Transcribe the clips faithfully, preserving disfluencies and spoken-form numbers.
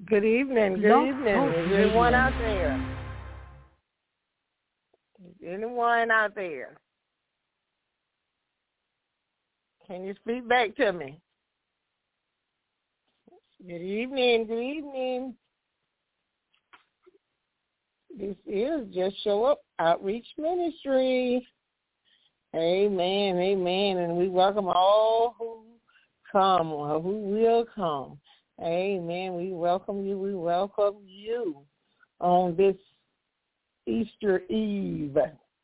Good evening. Good Blog evening. Talk Is Radio. anyone out there? Is anyone out there? Can you speak back to me? Good evening. Good evening. This is Just Show Up Outreach Ministry. Amen. Amen. And we welcome all who come or who will come. Amen. We welcome you. We welcome you on this Easter Eve.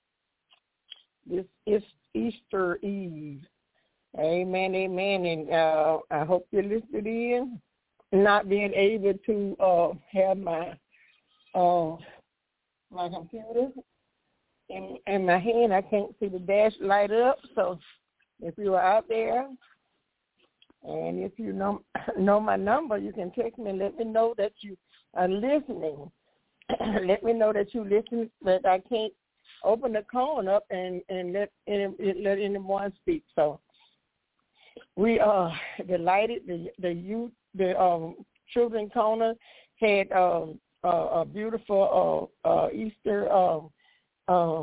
This is Easter Eve. Amen. Amen. And uh, I hope you're listening in. Not being able to uh, have my uh, my computer in, in my hand, I can't see the dash light up. So if you are out there, and if you know know my number, you can text me and let me know that you are listening. Let me know that you listen, but I can't open the phone up and, and let any, let anyone speak. So we are delighted. The the youth, the um, children corner had um, a, a beautiful uh, uh, Easter uh, uh,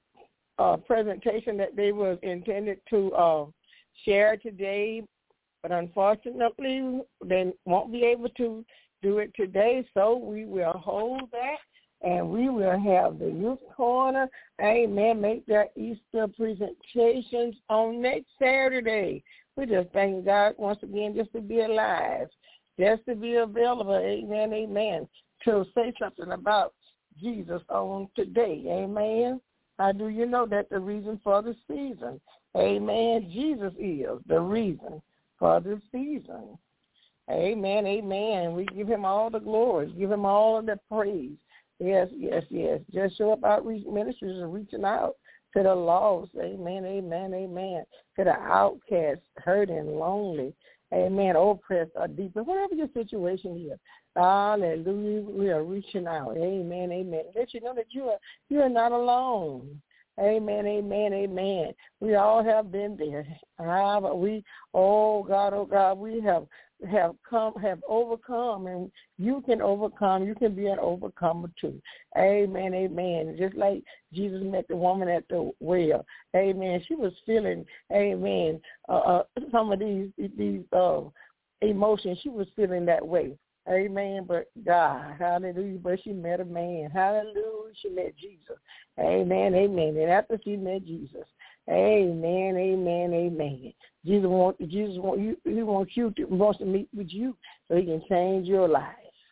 uh, presentation that they was intended to uh, share today. But unfortunately, they won't be able to do it today, so we will hold that, and we will have the youth corner, amen, make their Easter presentations on next Saturday. We just thank God once again just to be alive, just to be available, amen, amen, to say something about Jesus on today, amen. How do you know that the reason for the season, amen, Jesus is the reason for this season. Amen, amen. We give him all the glory. Give him all the praise. Yes, yes, yes. Just Show Up Outreach Ministries are reaching out to the lost. Amen, amen, amen. To the outcast, hurting, lonely. Amen, oppressed or deep. Whatever your situation is. Hallelujah. We are reaching out. Amen, amen. Let you know that you are you are not alone. Amen, amen, amen. We all have been there. Ah, but we, oh God, oh God, we have have come, have overcome, and you can overcome. You can be an overcomer too. Amen, amen. Just like Jesus met the woman at the well. Amen. She was feeling, amen, uh, uh, some of these these uh, emotions. She was feeling that way. Amen, but God, hallelujah, but she met a man. Hallelujah, she met Jesus. Amen, amen. And after she met Jesus, amen, amen, amen. Jesus wants Jesus want you he wants you to wants to meet with you so he can change your life.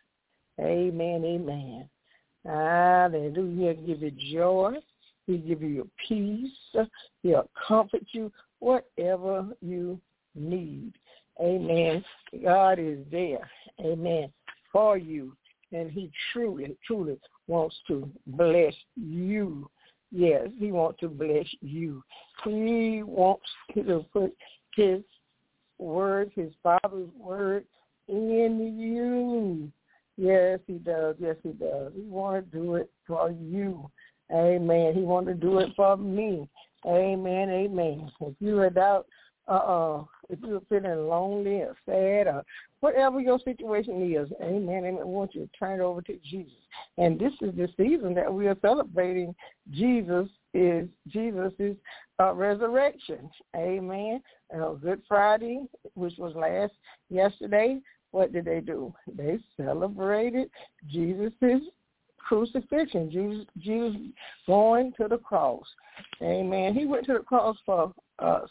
Amen, amen. Hallelujah. He'll give you joy. He'll give you peace. He'll comfort you, whatever you need. Amen. God is there, amen, for you, and he truly, truly wants to bless you. Yes, he wants to bless you. He wants to put his word, his Father's word in you. Yes, he does. Yes, he does. He wants to do it for you. Amen. He wants to do it for me. Amen, amen. If you are doubt, uh-uh, if you're feeling lonely or sad or whatever your situation is, amen, amen, I want you to turn it over to Jesus. And this is the season that we are celebrating Jesus is Jesus' uh, resurrection. Amen. Uh, Good Friday, which was last yesterday, what did they do? They celebrated Jesus' crucifixion, Jesus, Jesus going to the cross. Amen. He went to the cross for us.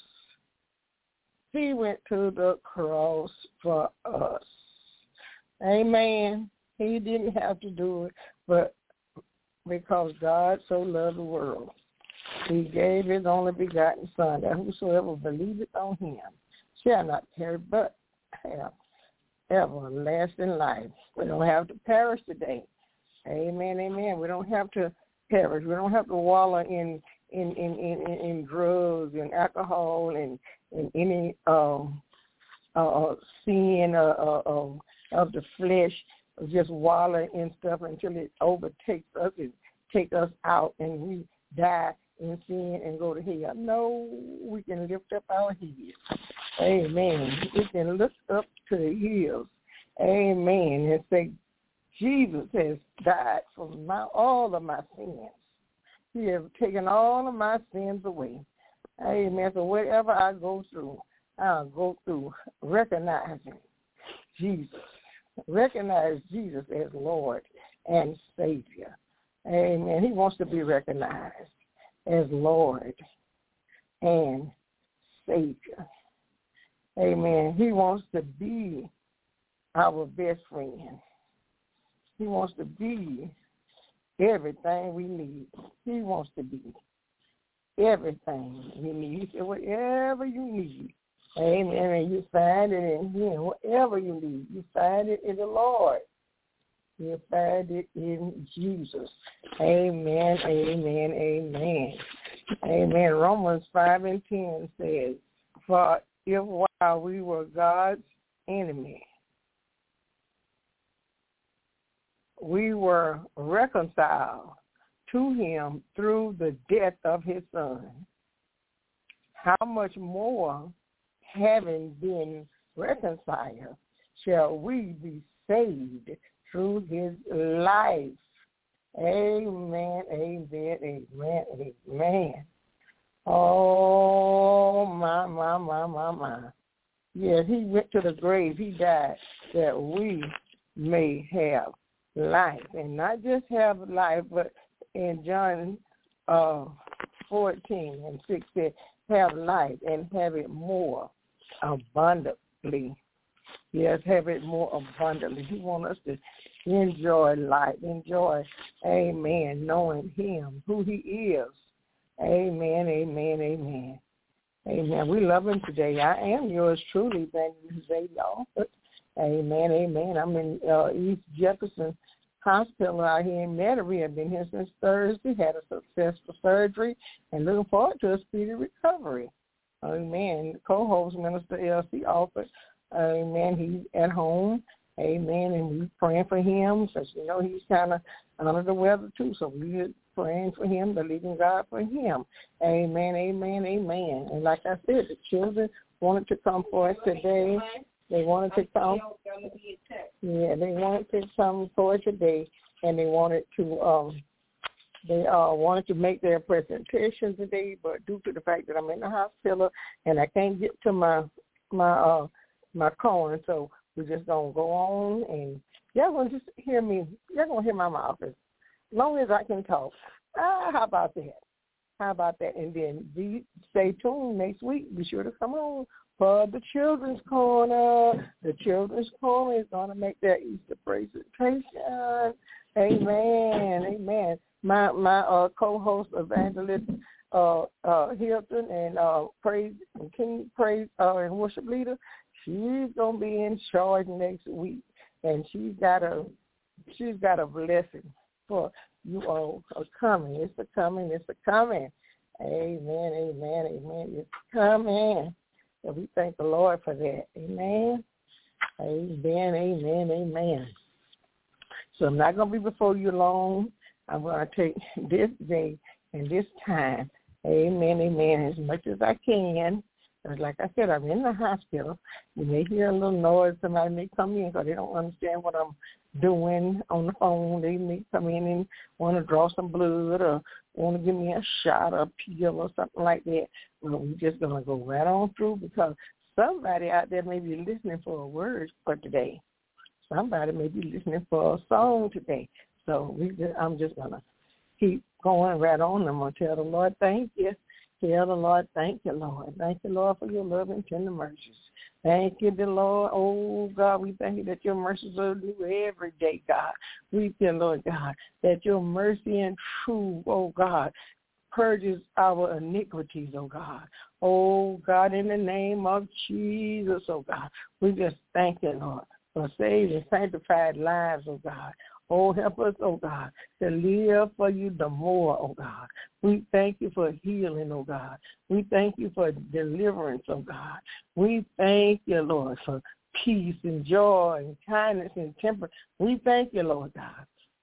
He went to the cross for us. Amen. He didn't have to do it, but because God so loved the world, he gave his only begotten Son, that whosoever believeth on him shall not perish, but have everlasting life. We don't have to perish today. Amen, amen. We don't have to perish. We don't have to wallow in in in, in, in drugs and alcohol and, and any um, uh, sin uh, uh, uh, of the flesh, just wallow in stuff until it overtakes us and take us out and we die in sin and go to hell. No, we can lift up our heads. Amen. We can look up to the hills Amen. And say, Jesus has died for my, all of my sins. He has taken all of my sins away. Amen. So whatever I go through, I'll go through recognizing Jesus. Recognize Jesus as Lord and Savior. Amen. He wants to be recognized as Lord and Savior. Amen. He wants to be our best friend. He wants to be everything we need. He wants to be everything we need. He said, whatever you need, amen, and you find it in Him. Whatever you need, you find it in the Lord. You find it in Jesus. Amen, amen, amen. Amen. Romans five and ten says, for if while we were God's enemy, we were reconciled to Him through the death of His Son, how much more, having been reconciled, shall we be saved through His life? Amen, amen, amen, amen. Oh, my, my, my, my, my. Yes, He went to the grave. He died that we may have life, and not just have life, but in John uh, fourteen and six said, have life and have it more abundantly. Yes, have it more abundantly. He wants us to enjoy life, enjoy, amen, knowing Him, who He is. Amen, amen, amen. Amen. We love Him today. I am yours truly, Evangelist Zadie. Amen, amen. I'm in uh, East Jefferson Hospital out here in Metairie. I've been here since Thursday, had a successful surgery, and looking forward to a speedy recovery. Amen. The co-host, Minister L C Alford, amen, he's at home, amen, and we're praying for him, since you know he's kind of under the weather too, so we're praying for him, believing God for him. Amen, amen, amen. And like I said, the children wanted to come for us today. They wanted to come. Yeah, they wanted to come for today, and they wanted to um, they uh, wanted to make their presentation today, but due to the fact that I'm in the hospital and I can't get to my my uh, my corner, so we're just gonna go on, and y'all gonna just hear me. Y'all gonna hear my mouth as long as I can talk. Ah, how about that? How about that? And then be, stay tuned next week. Be sure to come on for the Children's Corner. The Children's Corner is going to make their Easter presentation. Amen. Amen. My my uh, co-host, Evangelist uh, uh, Hilton, and uh, praise and King Praise uh, and Worship Leader, she's going to be in charge next week, and she's got a she's got a blessing for you all are coming. It's a coming. It's a coming. Amen. Amen. Amen. It's coming. So we thank the Lord for that. Amen. Amen. Amen. Amen. So I'm not going to be before you long. I'm going to take this day and this time. Amen. Amen. As much as I can. Because like I said, I'm in the hospital. You may hear a little noise. Somebody may come in because they don't understand what I'm doing on the phone. They may come in and want to draw some blood or want to give me a shot or a pill or something like that. Well, we're just going to go right on through because somebody out there may be listening for a word for today. Somebody may be listening for a song today. So we just, I'm just going to keep going right on. I'm going to tell the Lord thank you. Tell the Lord, thank you, Lord. Thank you, Lord, for your love and tender mercies. Thank you, the Lord. Oh, God, we thank you that your mercies are new every day, God. We thank you, Lord God, that your mercy and truth, oh, God, purges our iniquities, oh, God. Oh, God, in the name of Jesus, oh, God, we just thank you, Lord, for saving sanctified lives, oh, God. Oh, help us, oh, God, to live for you the more, oh, God. We thank you for healing, oh, God. We thank you for deliverance, oh, God. We thank you, Lord, for peace and joy and kindness and temperance. We thank you, Lord God,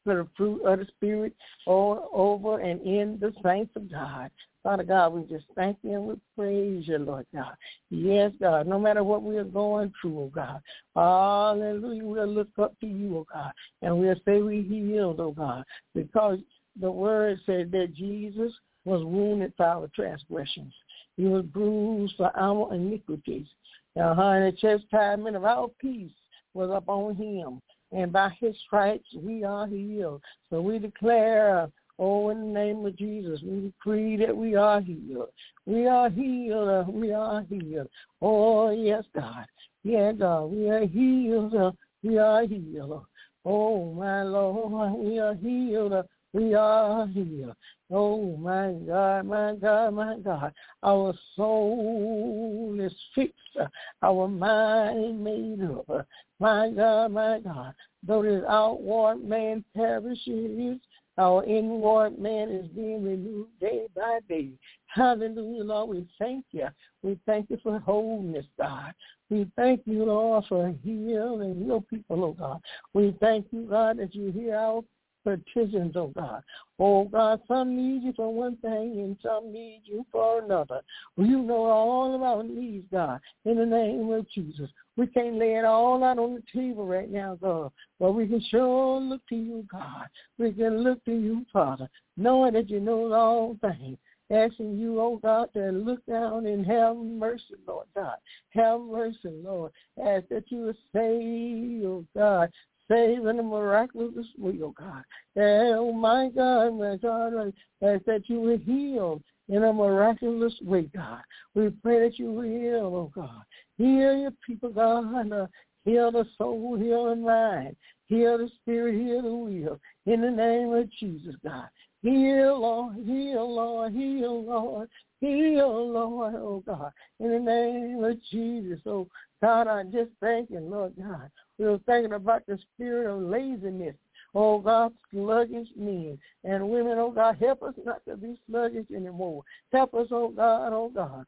for the fruit of the Spirit all over and in the saints of God. Father God, we just thank you and we praise you, Lord God. Yes, God, no matter what we are going through, oh God. Hallelujah, we'll look up to you, oh God, and we'll say we healed, oh God, because the word said that Jesus was wounded for our transgressions. He was bruised for our iniquities. Uh-huh, and the chastisement of our peace was upon him. And by his stripes we are healed. So we declare, oh, in the name of Jesus, we decree that we are healed. We are healed. We are healed. Oh, yes, God. Yeah, God, we are healed. We are healed. Oh, my Lord, we are healed. We are healed. Oh, my God, my God, my God. Our soul is fixed. Our mind made up. My God, my God. Though this outward man perishes, our inward man is being renewed day by day. Hallelujah, Lord. We thank you. We thank you for wholeness, God. We thank you, Lord, for healing your people, oh God. We thank you, God, that you hear our petitions, oh God. Oh God, some need you for one thing and some need you for another. You know all of our needs, God, in the name of Jesus. We can't lay it all out on the table right now, God, but we can sure look to you, God. We can look to you, Father, knowing that you know all things. Asking you, oh God, to look down and have mercy, Lord God. Have mercy, Lord. Ask that you would save, oh God. Save in a miraculous way, oh God. Oh my God, my God, ask that you would heal in a miraculous way, God. We pray that you will heal, oh God. Heal your people, God. Uh, heal the soul, heal the mind. Heal the spirit, heal the will. In the name of Jesus, God. Heal, Lord, heal, Lord, heal, Lord, heal, Lord, oh God. In the name of Jesus, oh God, I just thank you, Lord God. We were thinking about the spirit of laziness. Oh, God, sluggish men and women, oh, God, help us not to be sluggish anymore. Help us, oh, God, oh, God.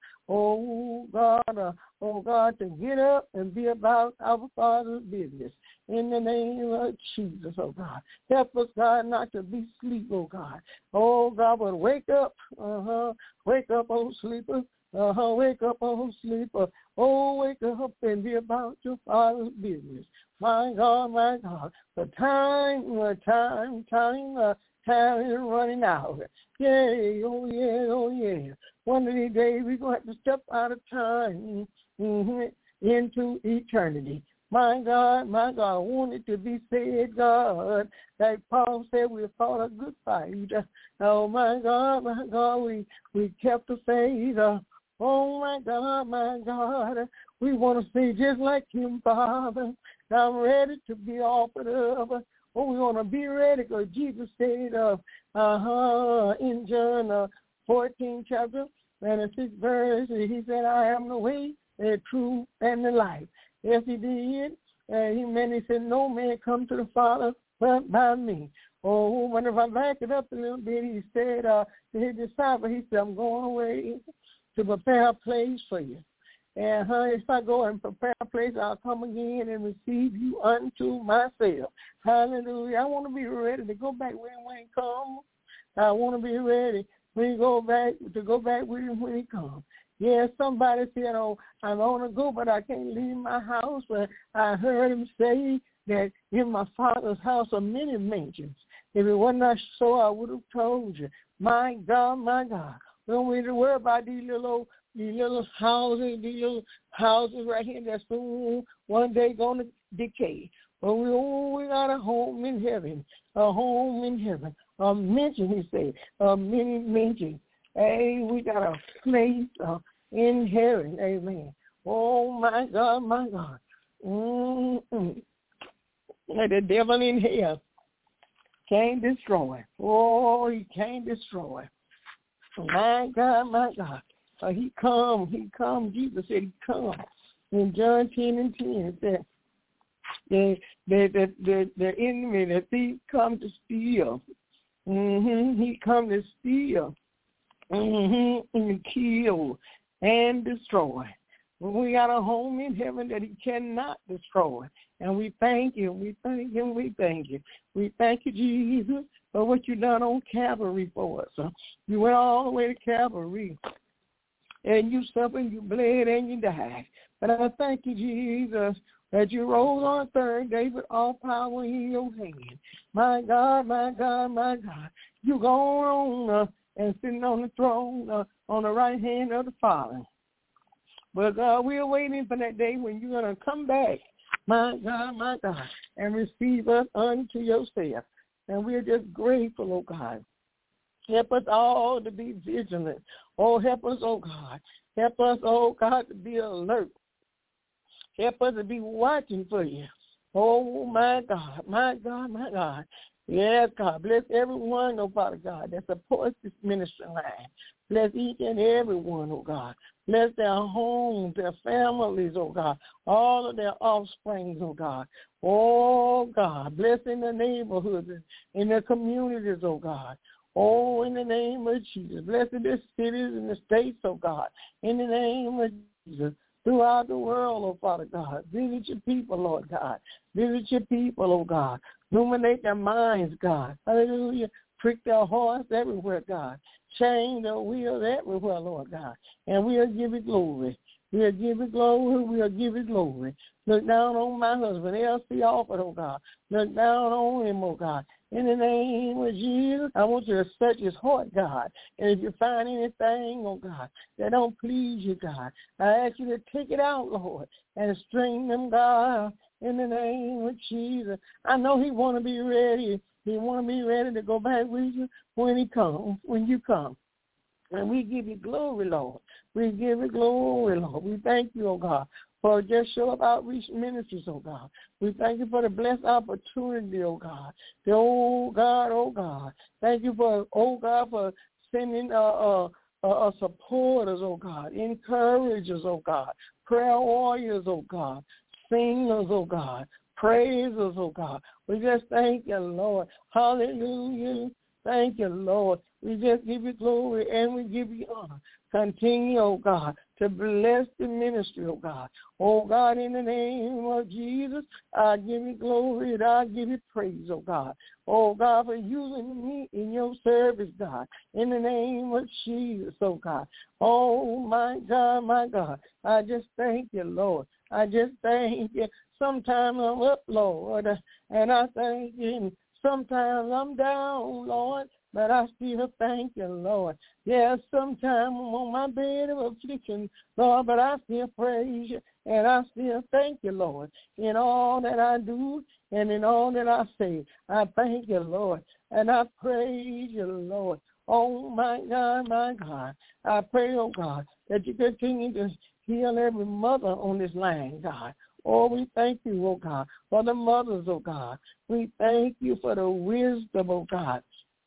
Oh, God, uh, oh, God, to get up and be about our Father's business. In the name of Jesus, oh, God. Help us, God, not to be asleep, oh, God. Oh, God, but wake up. Uh-huh. Wake up, oh, sleeper. Uh-huh. Wake up, oh, sleeper. Oh, wake up and be about your Father's business. My God, my God, the time, the time, time, uh, time is running out. Yeah, oh yeah, oh yeah. One of these days we're going to have to step out of time mm-hmm, into eternity. My God, my God, I want it to be said, God, like Paul said, we fought a good fight. Oh, my God, my God, we, we kept the faith. Uh, oh, my God, my God, we want to say just like him, Father. I'm ready to be offered up. Oh, we want to be ready because Jesus said uh, uh-huh, in John uh, fourteen chapter and the sixth verse, he said, I am the way, the truth, and the life. Yes, he did. Uh, he meant he said, no man come to the Father but by me. Oh, but if I back it up a little bit, he said uh, to his disciples, he said, I'm going away to prepare a place for you. And uh, if I go and prepare a place, I'll come again and receive you unto myself. Hallelujah. I want to be ready to go back when he comes. I want to be ready when he go back to go back with him when he comes. Yeah, somebody said, oh, I want to go, but I can't leave my house. But I heard him say that in my Father's house are many mansions. If it wasn't so, I would have told you. My God, my God. We don't need to worry about these little These little houses, these little houses right here that's soon one day going to decay. But we, oh, we got a home in heaven, a home in heaven. A mansion, he said, a many mansions. Hey, we got a place uh, in heaven, amen. Oh, my God, my God. Mm-mm. And the devil in hell can't destroy. Oh, he can't destroy. My God, my God. Uh, he come, he come. Jesus said he come. In John ten and ten, it said, the, the, the, the, the enemy, the thief come to steal. Mm-hmm. He come to steal, mm-hmm, and kill and destroy. But we got a home in heaven that he cannot destroy. And we thank you, we thank you, we thank you. We thank you, Jesus, for what you done on Calvary for us. Uh, you went all the way to Calvary, and you suffered, you bled, and you died. But I thank you, Jesus, that you rose on the third day with all power in your hand. My God, my God, my God, you go on uh, and sitting on the throne uh, on the right hand of the Father. But God, we're waiting for that day when you're going to come back, my God, my God, and receive us unto yourself. And we're just grateful, oh God. Help us all to be vigilant. Oh, help us, oh God. Help us, oh God, to be alert. Help us to be watching for you. Oh, my God, my God, my God. Yes, God. Bless everyone, oh, Father God, that supports this ministry line. Bless each and every one, oh, God. Bless their homes, their families, oh, God. All of their offsprings, oh, God. Oh, God. Bless in the neighborhoods, in the communities, oh, God. Oh, in the name of Jesus. Bless in the cities and the states, oh, God. In the name of Jesus. Throughout the world, oh, Father God. Visit your people, Lord God. Visit your people, oh, God. Illuminate their minds, God. Hallelujah. Prick their hearts everywhere, God. Change their wheels everywhere, Lord God. And we'll give you glory. We'll give you glory. We'll give you glory. Look down on my husband, L C Alford, oh, God. Look down on him, oh, God. In the name of Jesus, I want you to search his heart, God. And if you find anything, oh, God, that don't please you, God, I ask you to take it out, Lord, and string them, God, in the name of Jesus. I know he want to be ready. He want to be ready to go back with you when he comes, when you come. And we give you glory, Lord. We give you glory, Lord. We thank you, oh, God, for Just Show Up Outreach Ministries, oh, God. We thank you for the blessed opportunity, oh, God. The, oh, God, oh, God. Thank you for, oh, God, for sending uh, uh, uh, supporters, oh, God, encouragers, oh, God, prayer warriors, oh, God, singers, oh, God, praisers, oh, God. We just thank you, Lord. Hallelujah. Thank you, Lord. We just give you glory and we give you honor. Continue, oh God, to bless the ministry, oh God. Oh God, in the name of Jesus, I give you glory and I give you praise, oh God. Oh God, for using me in your service, God. In the name of Jesus, oh God. Oh my God, my God. I just thank you, Lord. I just thank you. Sometimes I'm up, Lord, and I thank you. Sometimes I'm down, Lord, but I still thank you, Lord. Yes, sometimes I'm on my bed of affliction, Lord, but I still praise you, and I still thank you, Lord, in all that I do and in all that I say. I thank you, Lord, and I praise you, Lord. Oh, my God, my God. I pray, oh, God, that you continue to heal every mother on this line, God. Oh, we thank you, oh, God, for the mothers, oh, God. We thank you for the wisdom, oh, God.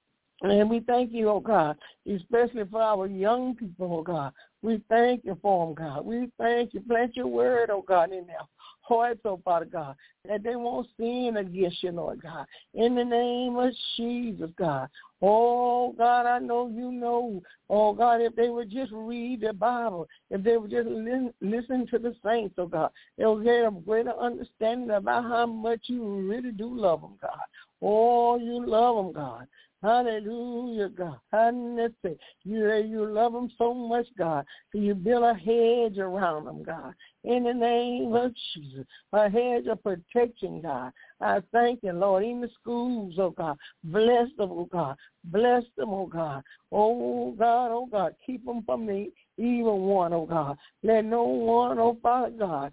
And we thank you, oh, God, especially for our young people, oh, God. We thank you for them, God. We thank you. Plant your word, oh, God, in their hearts, oh, Father God, that they won't sin against you, Lord God. In the name of Jesus, God. Oh, God, I know you know. Oh, God, if they would just read the Bible, if they would just listen, listen to the saints, oh, God, they'll get a greater understanding about how much you really do love them, God. Oh, you love them, God. Hallelujah, God. Hallelujah. You, you love them so much, God. So you build a hedge around them, God. In the name of Jesus, a hedge of protection, God. I thank you, Lord. In the schools, oh, God. Bless them, oh, God. Bless them, oh, God. Oh, God, oh, God. Keep them from the evil one, oh, God. Let no one, oh, Father God.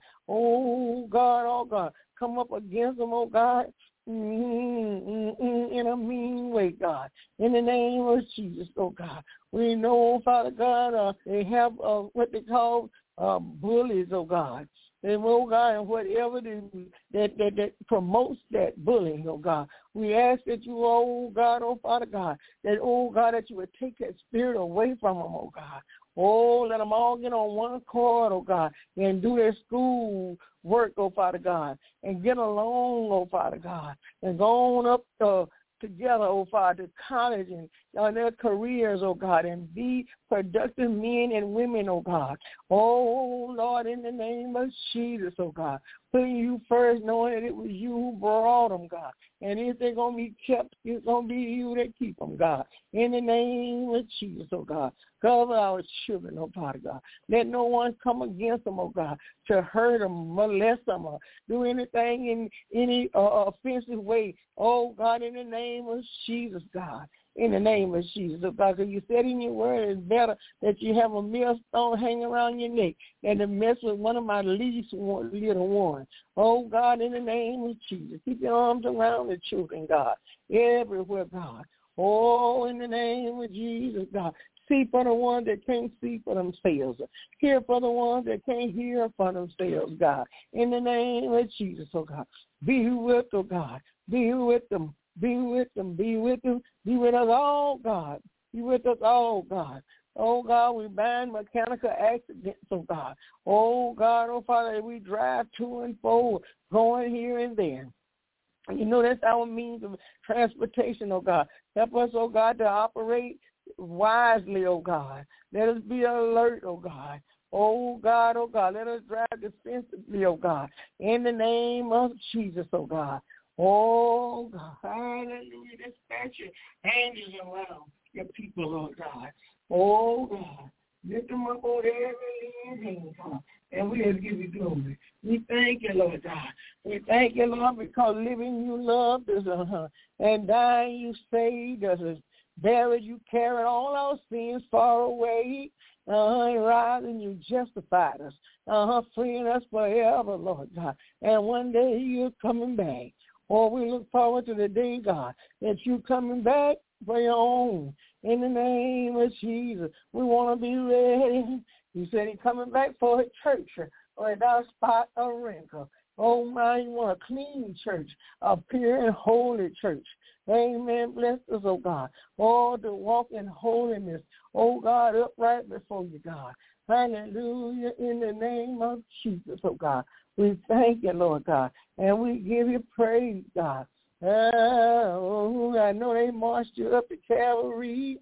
Oh, God, oh, God. Come up against them, oh, God. Mm-hmm, in a mean way, God. In the name of Jesus, oh God. We know, Father God, uh, they have uh, what they call uh, bullies, oh God. And, oh God, and whatever they, that, that, that promotes that bullying, oh God. We ask that you, oh God, oh Father God, that, oh God, that you would take that spirit away from them, oh God. Oh, let them all get on one accord, oh God, and do their school work, oh Father God, and get along, oh Father God, and go on up uh, together, oh Father, to college and, on their careers, oh God, and be productive men and women, oh God. Oh, Lord, in the name of Jesus, oh God, putting you first, knowing that it was you who brought them, God. And if they're going to be kept, it's going to be you that keep them, God. In the name of Jesus, oh God. Cover our children, oh God, God. Let no one come against them, oh God, to hurt them, molest them, or do anything in any uh, offensive way. Oh God, in the name of Jesus, God. In the name of Jesus, oh God, because you said in your word it's better that you have a millstone hanging around your neck than to mess with one of my least one, little ones. Oh God, in the name of Jesus, keep your arms around the children, God, everywhere, God. Oh, in the name of Jesus, God. See for the ones that can't see for themselves. Hear for the ones that can't hear for themselves, God. In the name of Jesus, oh God. Be with them, God. Be with them. Be with them. Be with them. Be with us all, God. Be with us all, God. Oh, God, we ban mechanical accidents, oh, God. Oh, God, oh, Father, we drive to and forward, going here and there. You know, that's our means of transportation, oh, God. Help us, oh, God, to operate wisely, oh, God. Let us be alert, oh, God. Oh, God, oh, God. Let us drive defensively, oh, God. In the name of Jesus, oh, God. Oh, God. Hallelujah. Dispatch your angels around your people, Lord God. Oh, God. Lift them up on every hand, God. And we'll give you glory. We thank you, Lord God. We thank you, Lord, because living you loved us, uh-huh, and dying you saved us. Buried you carried all our sins far away. Uh-huh, and rising you justified us. Uh-huh, freeing us forever, Lord God. And one day you're coming back. Oh, we look forward to the day, God, that you're coming back for your own. In the name of Jesus, we want to be ready. You said he's coming back for a church without spot or wrinkle. Oh, my, you want a clean church, a pure and holy church. Amen. Bless us, oh God. Oh, to walk in holiness. Oh, God, upright before you, God. Hallelujah. In the name of Jesus, oh God. We thank you, Lord God. And we give you praise, God. Oh, I know they marched you up to Calvary.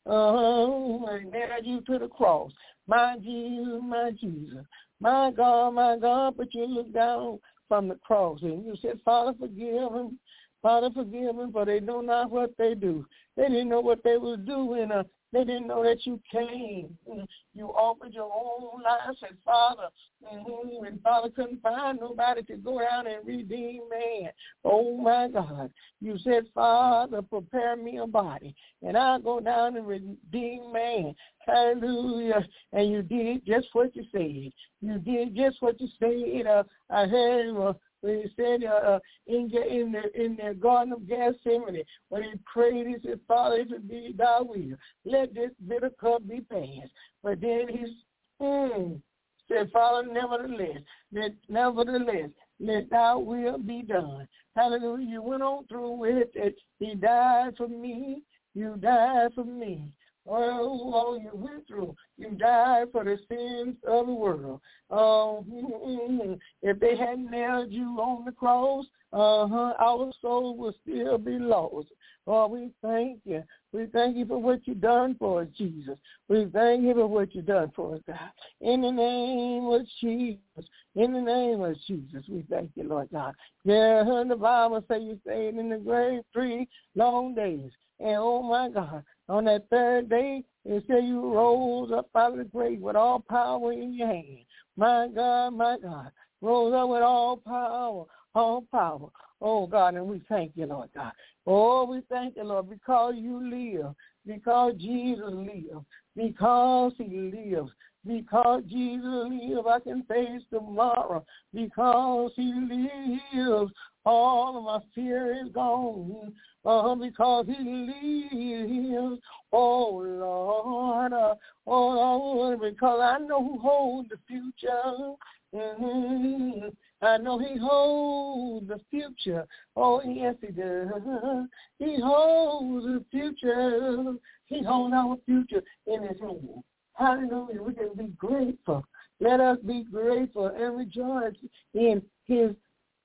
Oh, and nailed you to the cross. My Jesus, my Jesus. My God, my God, but you looked down from the cross and you said, Father, forgive them. Father, forgive them, for they know not what they do. They didn't know what they was doing. Uh, they didn't know that you came. You offered your own life, and Father, mm-hmm, and Father couldn't find nobody to go down and redeem man. Oh, my God. You said, Father, prepare me a body, and I'll go down and redeem man. Hallelujah. And you did just what you said. You did just what you said. Uh, I heard uh, when he said uh, in, in, the, in the Garden of Gethsemane, when he prayed, he said, Father, if it be thy will, let this bitter cup be passed. But then he mm, said, Father, nevertheless, let, nevertheless, let thy will be done. Hallelujah. You went on through with it. He died for me. You died for me. Oh, oh, you went through. You died for the sins of the world. Oh, mm-hmm. If they hadn't nailed you on the cross, uh-huh, our soul would still be lost. Oh, we thank you. We thank you for what you've done for us, Jesus. We thank you for what you've done for us, God. In the name of Jesus. In the name of Jesus, we thank you, Lord God. Yeah, the Bible says you stayed in the grave three long days. And, oh, my God, on that third day, it said you rose up out of the grave with all power in your hand. My God, my God, rose up with all power, all power. Oh, God, and we thank you, Lord God. Oh, we thank you, Lord, because you live, because Jesus lives, because he lives. Because Jesus lives, I can face tomorrow. Because he lives, all of my fear is gone. Uh, because he lives, oh, Lord, uh, oh, Lord, because I know who holds the future. Mm-hmm. I know he holds the future. Oh, yes, he does. He holds the future. He holds our future in his hand. Hallelujah. We can be grateful. Let us be grateful and rejoice in his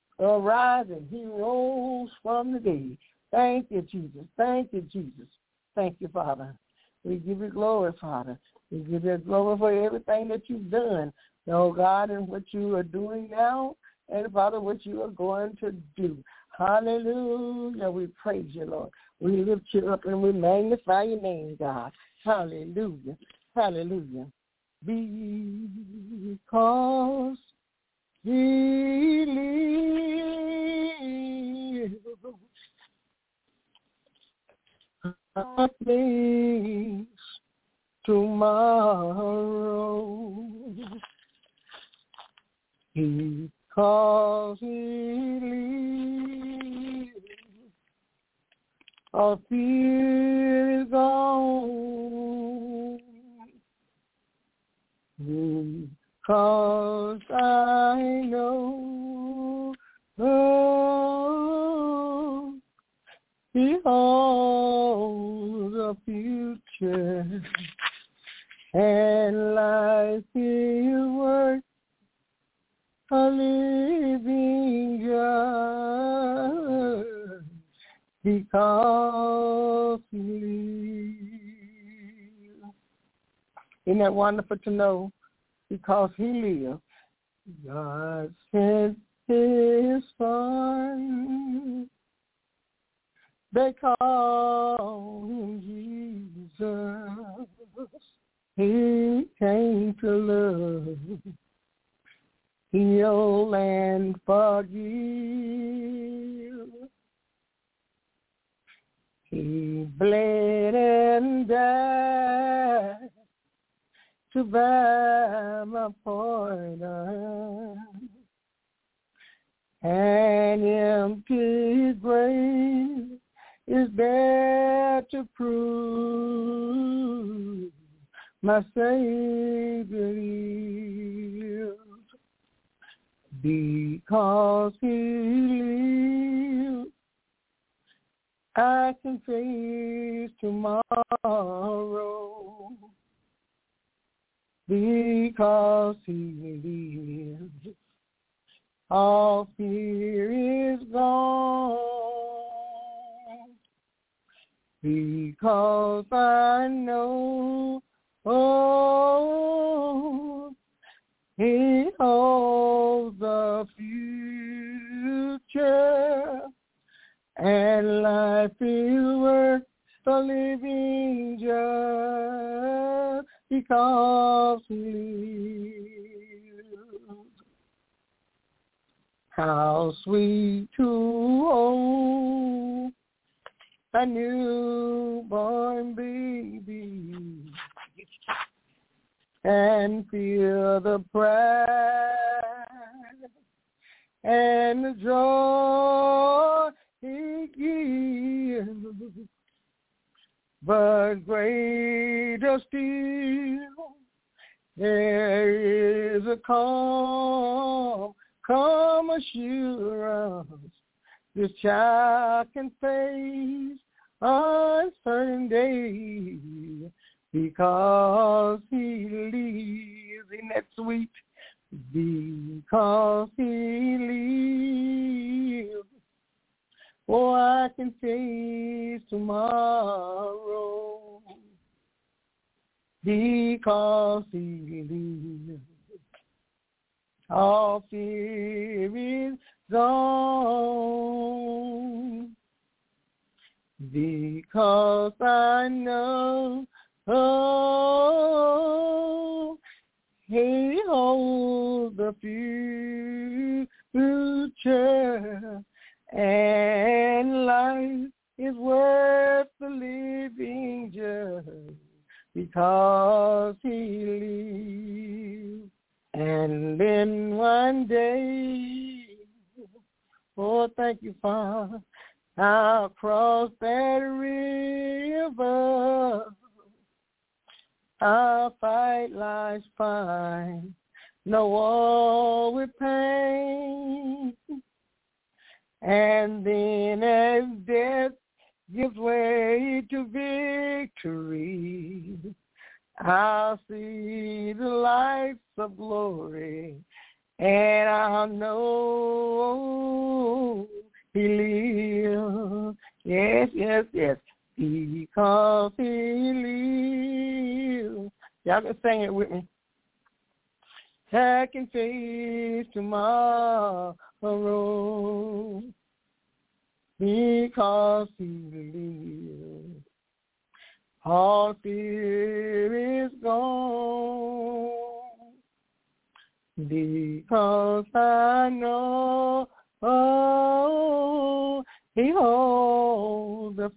rising. He rose from the dead. Thank you, Jesus. Thank you, Jesus. Thank you, Father. We give you glory, Father. We give you glory for everything that you've done, oh God, and what you are doing now, and Father, what you are going to do. Hallelujah. We praise you, Lord. We lift you up and we magnify your name, God. Hallelujah. Hallelujah. Because he lives, I face tomorrow. Because he lives, all fear is gone. Because I know, oh, he holds a future, and life is worth a living just because he lives. Isn't that wonderful to know? Because he lives, God sent his son. They call him Jesus. He came to love, heal, and forgive. He bled and died to bear my pardon. An empty grave is there to prove my Savior lives. Because he lives, I can face tomorrow. Because he lives, all fear is gone. Because I know, oh, he holds the future, and life is worth the living just because he lives. How sweet to hold a newborn baby and feel the pride and the joy he gives. But greater still, there is a calm, calm assurance this child can face uncertain days, because he lives. In that sweet, because he lives, oh, I can face tomorrow. Because he lives, all fear is gone. Because I know, oh, he holds the future, and life is worth the living just because he lives. And then one day, oh, thank you, Father, I'll cross that river. I'll fight life's fight, no war with pain. And then as death gives way to victory, I'll see the lights of glory, and I'll know he lives. Yes, yes, yes. because he lives. Y'all can sing it with me. I can face tomorrow because he lives. All fear is gone because I know oh, he holds the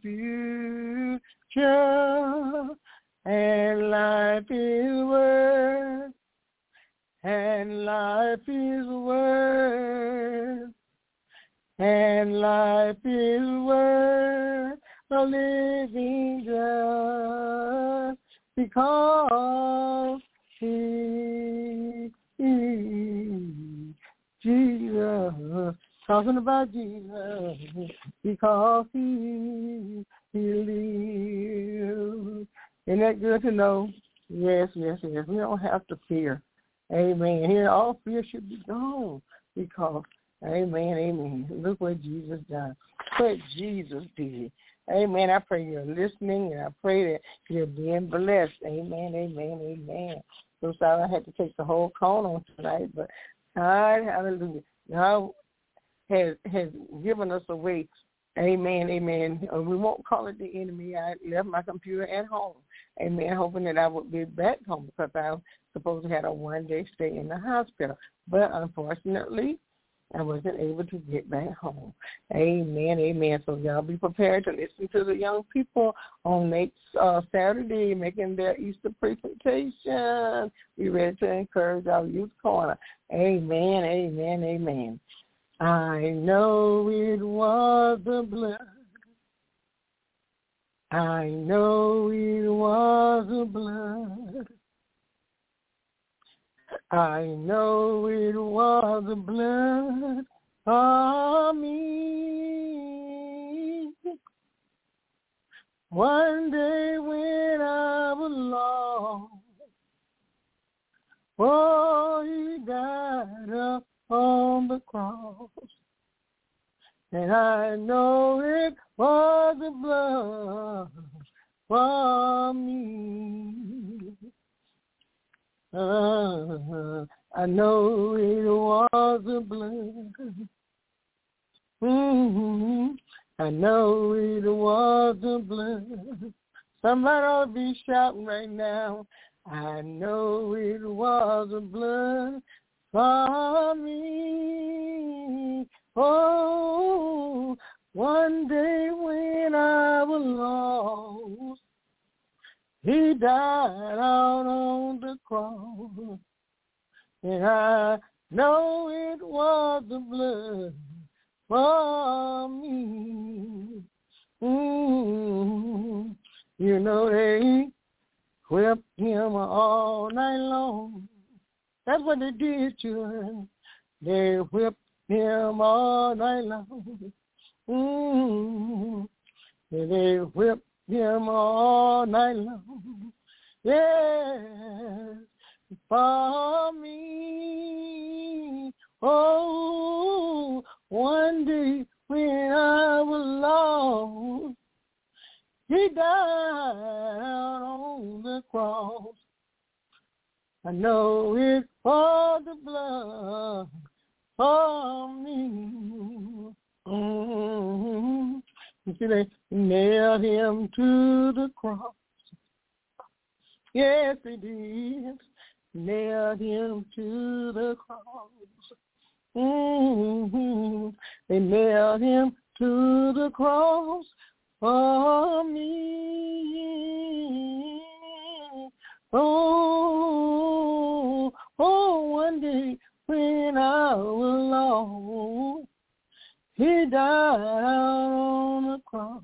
future and life is worth and life is worth and life is worth the living just because he is Jesus. Talking about Jesus because he, he lives. Isn't that good to know? Yes, yes, yes. We don't have to fear. Amen. Here, all fear should be gone because, amen, amen. Look what Jesus done. What Jesus did. Amen. I pray you're listening, and I pray that you're being blessed. Amen, amen, amen. So sorry I had to take the whole cone on tonight, but God, hallelujah. God has, has given us a way. Amen, amen. Uh, we won't call it the enemy. I left my computer at home. Amen, hoping that I would be back home because I was supposed to have a one-day stay in the hospital. But unfortunately, I wasn't able to get back home. Amen, amen. So y'all be prepared to listen to the young people on next uh, Saturday making their Easter presentation. Be ready to encourage our youth corner. Amen, amen, amen. I know it was the blood. I know it was the blood. I know it was the blood for me. One day when I was lost, oh, he died up on the cross. And I know it was the blood for me. Uh, I know it was the blood. Mm-hmm. I know it was the blood. Somebody ought to be shouting right now. I know it was the blood for me. Oh, one day when I was lost, he died out on the cross. And I know it was the blood for me. Mm-hmm. You know they whipped him all night long. That's what they did, children. They whipped him all night long. Mm-hmm. They whipped him all night long. Yes, for me. Oh, one day when I was lost, he died on the cross. I know it for the blood for me. Mm-hmm. You see, they nailed him to the cross. Yes, they did. Nailed him to the cross. Mm-hmm. They nailed him to the cross for me. Oh, oh, one day when I was lost, he died on the cross.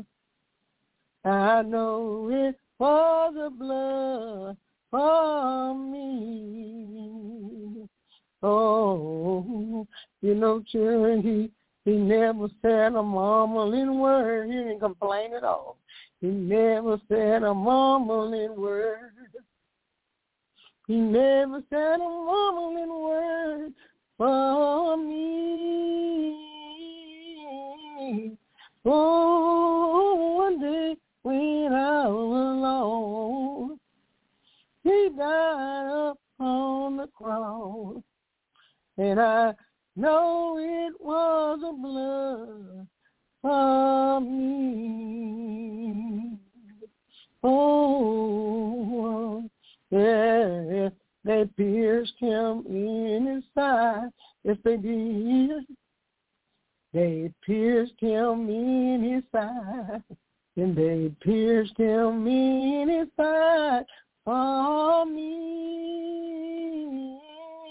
I know it for the blood for me. Oh, you know, children, he, he never said a mumbling word. He didn't complain at all. He never said a mumbling word. He never said a mumbling word for me. Oh, one day and I know it was the blood for me. Oh, yeah, they pierced him in his side. Yes, they did. They pierced him in his side. And they pierced him in his side for me.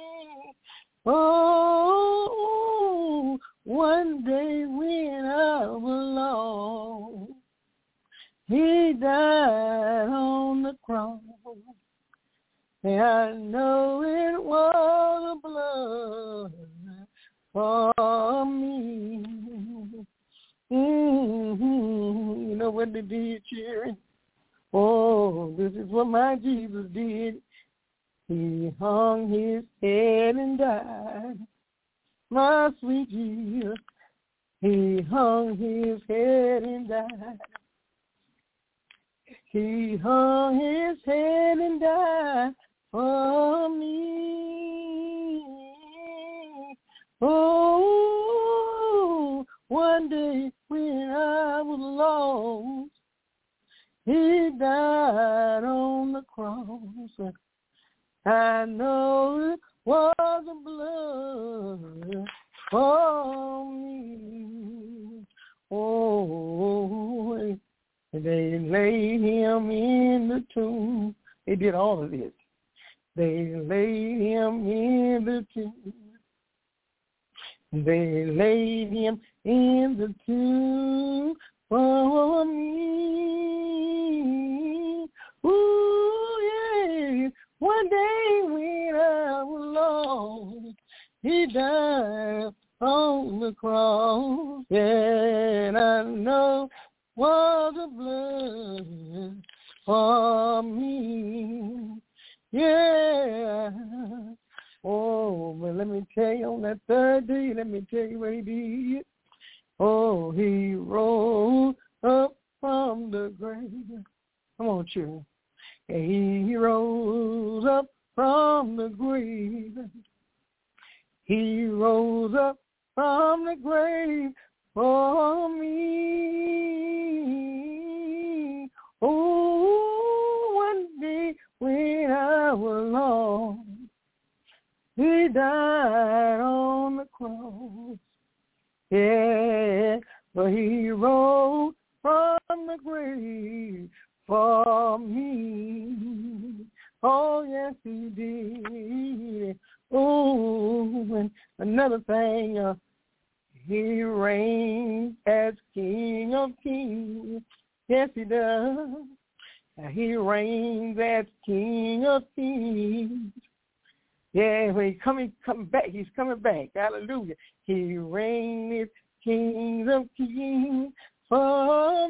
Oh, one day when I was lost, he died on the cross. And I know it was the blood for me. Mm-hmm. You know what they did, Cherry? Oh, this is what my Jesus did. He hung his head and died. My sweet Jesus, he hung his head and died. He hung his head and died for me. Oh, one day when I was lost, he died on the cross. I know it was the blood for me. Oh, they laid him in the tomb. They did all of this. They laid him in the tomb. They laid him in the tomb for me. Ooh, yeah. One day when I was lost, he died on the cross. Yeah, and I know was the blood for me. Yeah. Oh, but let me tell you, on that third day, let me tell you what he did. Oh, he rose up from the grave. Come on, children. He rose up from the grave. He rose up from the grave for me. Oh, one day when I was lost, he died on the cross. Yeah, but he rose from the grave for me. Oh, yes, he did. Oh, and another thing, uh, he reigns as King of Kings. Yes, he does. He reigns as King of Kings. Yeah, when he coming, coming back, he's coming back. Hallelujah. He reigns King of Kings for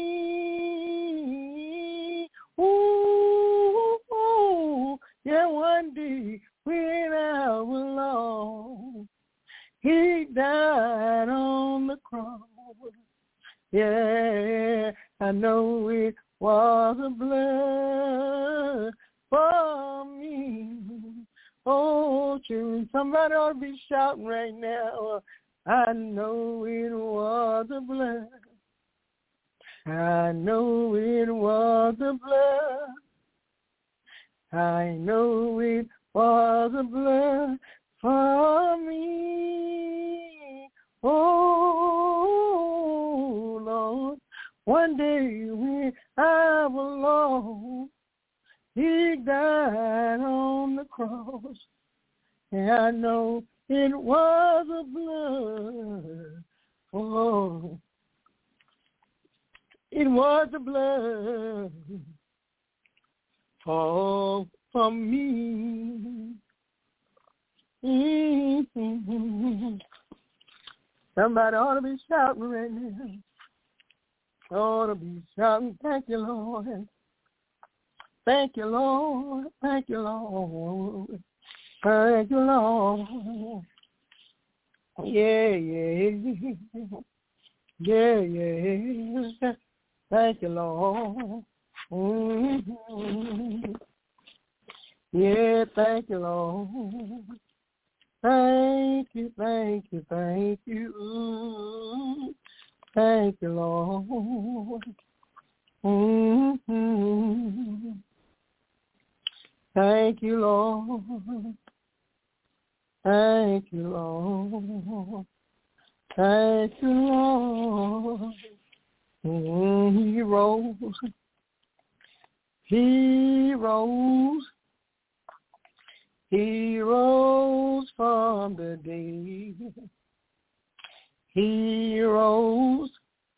me. Ooh, ooh, yeah, one day when I was lost, he died on the cross. Yeah, I know it was the blood for me. Oh, children, somebody ought to be shouting right now. I know it was the blood. I know it was the blood. I know it was the blood for me. Oh, Lord, one day when I was lost, he died on the cross. And I know it was the blood. Oh, it was the blood for, for me. Mm-hmm. Somebody ought to be shouting right now. Ought to be shouting, thank you, Lord. Thank you, Lord. Thank you, Lord. Thank you, Lord. Yeah, yeah. Yeah, yeah. Thank you, Lord. Mm-hmm. Yeah, thank you, Lord. Thank you, thank you, thank you. Thank you, Lord. Mm-hmm. Thank you, Lord. Thank you, Lord. Thank you, Lord. Mm, he rose. He rose. He rose from the dead. He rose.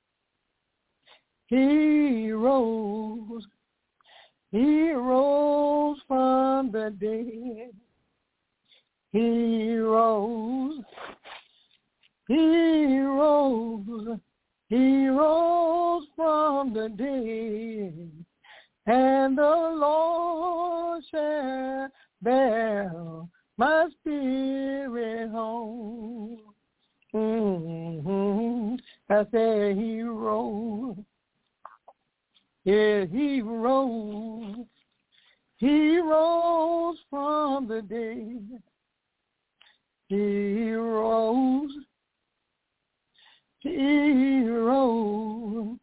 He rose. He rose from the dead. He rose. He rose. He rose from the dead. And the Lord shall bear my spirit home. Mm-hmm. I said he rose. Yeah, he rose. He rose from the dead. He rose. He rose.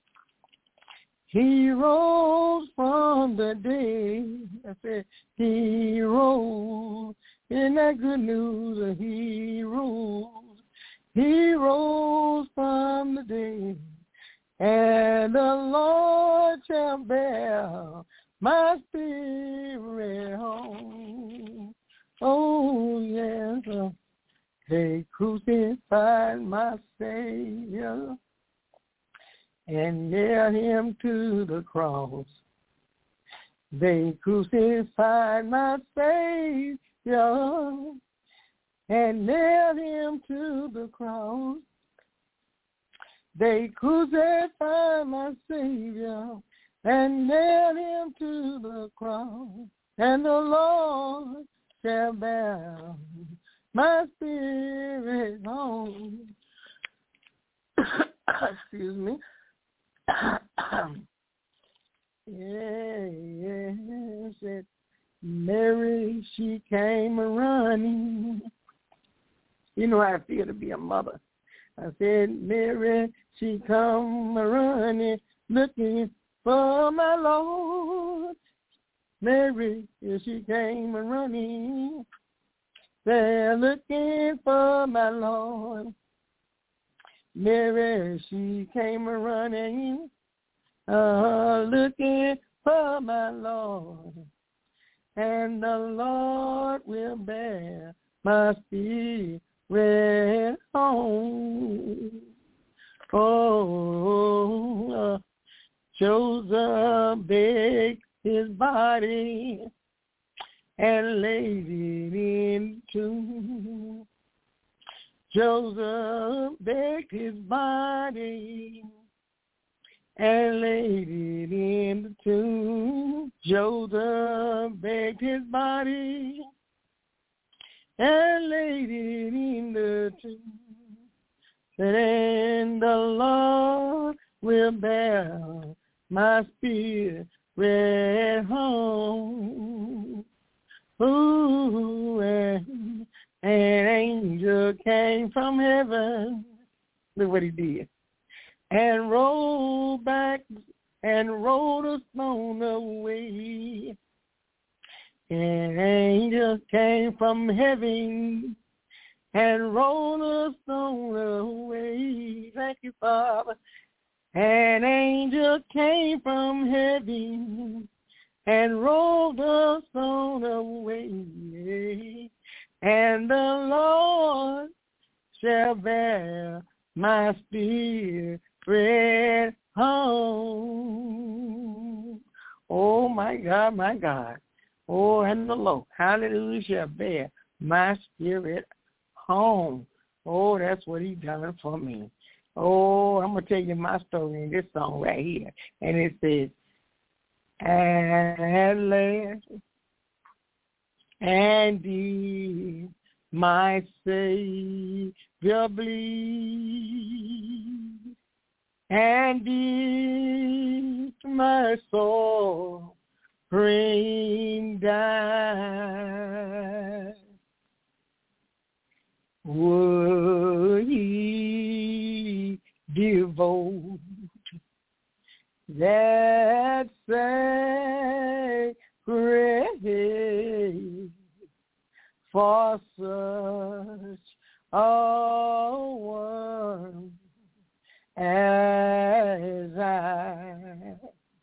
He rose from the dead. I said, he rose. Isn't that good news? He rose. He rose from the dead. And the Lord shall bear my spirit home. Oh, yes. They crucified my Savior and nailed him to the cross. They crucified my Savior and nailed him to the cross. They crucified my Savior and nailed him to the cross. And the Lord shall bear my spirit home. Excuse me. Yeah, yeah, Mary, she came running. You know how I feel to be a mother. I said, Mary, she come running, looking for my Lord. Mary, she came running, they're looking for my Lord. Mary, she came running, uh, looking for my Lord. And the Lord will bear my spirit home. Oh, uh, Joseph begged his body and laid it in the tomb. Joseph begged his body and laid it in the tomb. Joseph begged his body and laid it in the tomb. And the Lord will bear my spirit home. Ooh, and an angel came from heaven. Look what he did. And rolled back and rolled a stone away. An angel came from heaven and rolled a stone away. Thank you, Father. An angel came from heaven and rolled a stone away. And the Lord shall bear my spirit home. Oh, my God, my God. Oh, and the Lord, hallelujah, shall bear my spirit home. Oh, that's what he done for me. Oh, I'm going to tell you my story in this song right here. And it says, at last, and did my Savior bleed, and did my soul bring down. devote that sacred for such a one as I.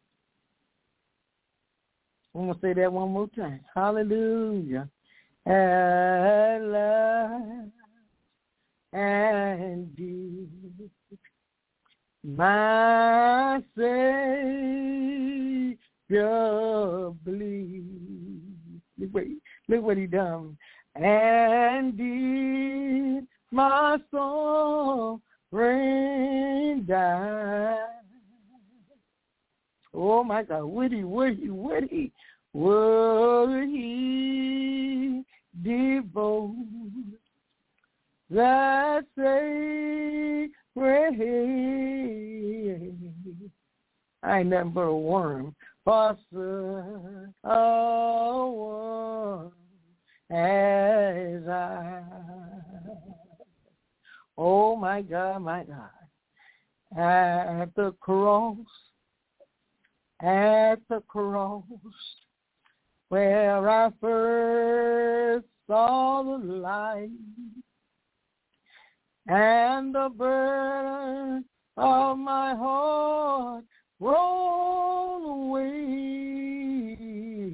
I'm going to say that one more time. Hallelujah. At last and deep, my Savior bleed. Look what, look what he done. And did my soul rain down. Oh my God, would he, would he, would he, would he devote that sacred? I ain't nothing but a worm, for such a one as I. Oh my God, my God, at the cross, at the cross, where I first saw the light, and the burden of my heart rolled away.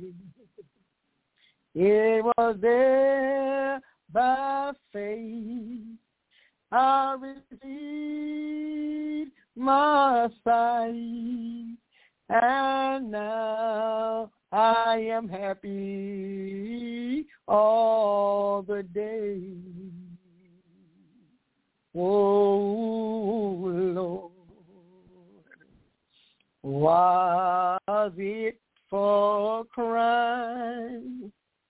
It was there by faith I received my sight, and now I am happy all the day. Oh, Lord, was it for crime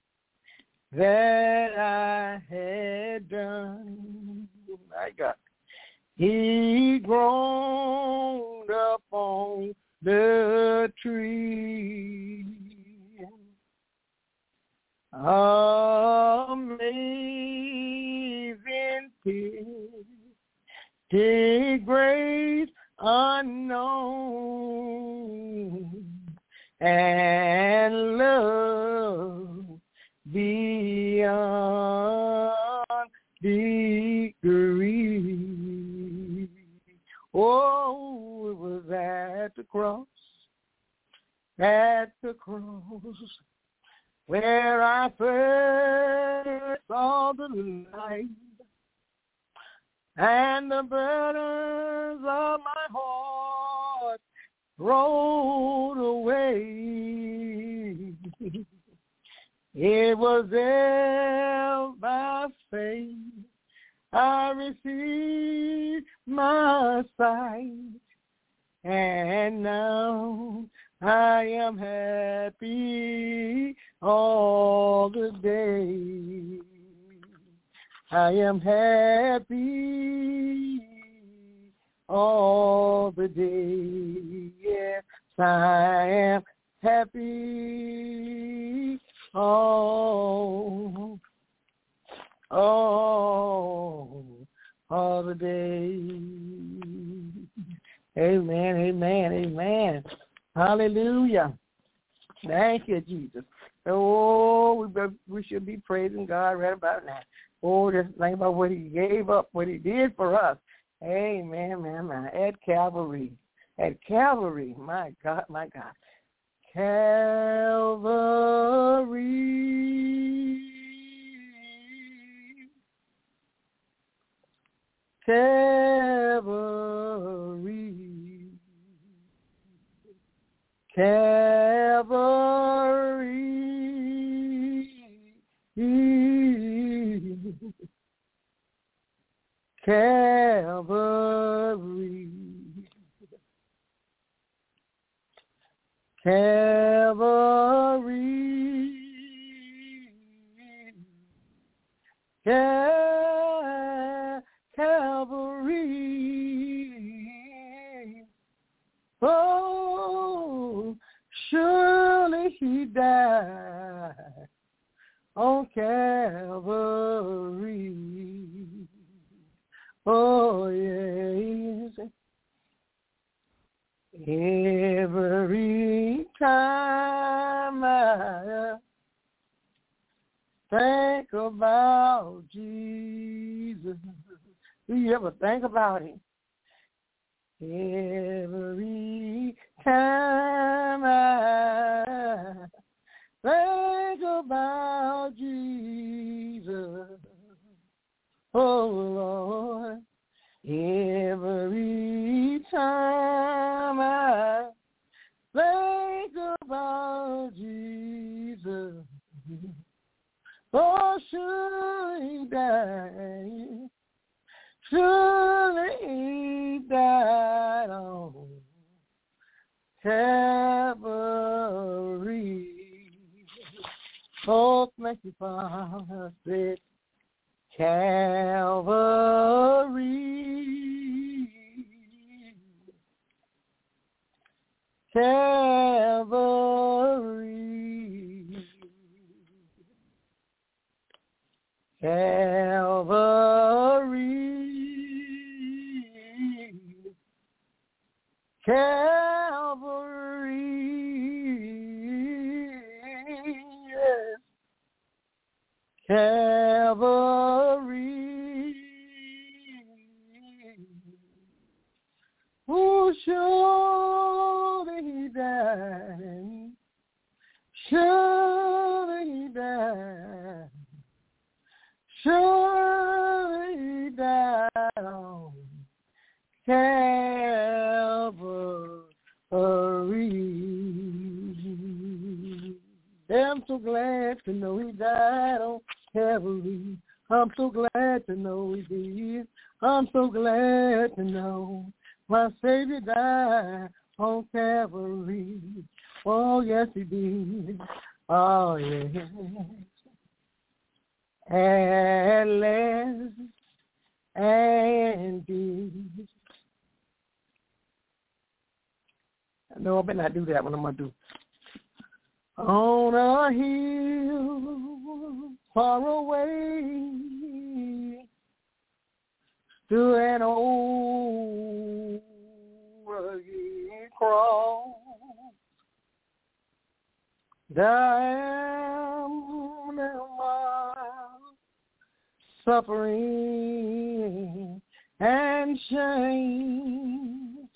that I had done? My God, he groaned upon the tree. Amazing pity, grace unknown, and love beyond degree. Oh, it was at the cross, at the cross, where I first saw the light, and the burdens of my heart rolled away. It was there by faith I received my sight, and now I am happy all the day. I am happy all the day. Yes, I am happy all, all, all the day. Amen, amen, amen. Hallelujah. Thank you, Jesus. Oh, we, we should be praising God right about now. Oh, just think about what he gave up, what he did for us. Amen, man, man. At Calvary. At Calvary. My God, my God. Calvary. Calvary. Calvary. Calvary. Calvary. Cal- Calvary. Oh, surely he died on Calvary. Oh, yes. Every time I think about Jesus, do you ever think about him? Every time I think about Jesus, oh Lord, every time I think about Jesus, oh, surely he died, surely he died on Calvary. Oh, thank you, Father, said Calvary, Calvary, Calvary, Calvary, yes, Calvary. Oh, surely he died, surely he died, surely he died on Calvary. I'm so glad to know he died on Calvary. I'm so glad to know he did. I'm so glad to know my Savior died on Calvary. Oh, yes, he did. Oh, yes. At last, and did. No, I better not do that one. I'm going to do. On a hill far away stood an old rugged cross. Down my suffering and shame,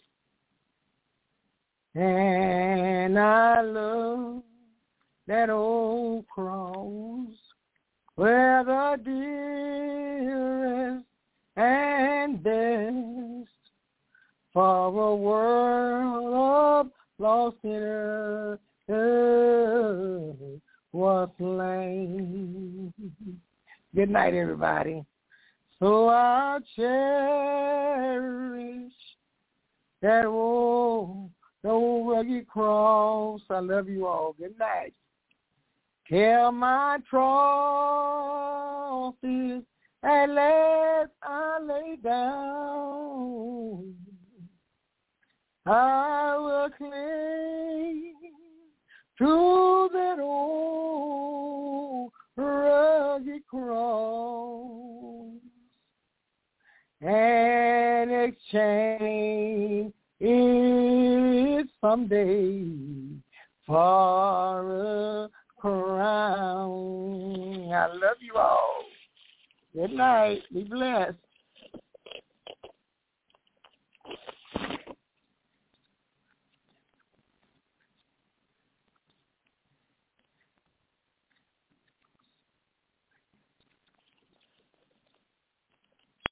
and I love that old cross where the dearest and best for a world of lost sinners was slain. Good night, everybody. So I'll cherish that old, old rugged cross. I love you all. Good night. Till my trophies at last I lay down, I will cling to that old rugged cross and exchange it someday for a crown. I love you all. Good night. Be blessed.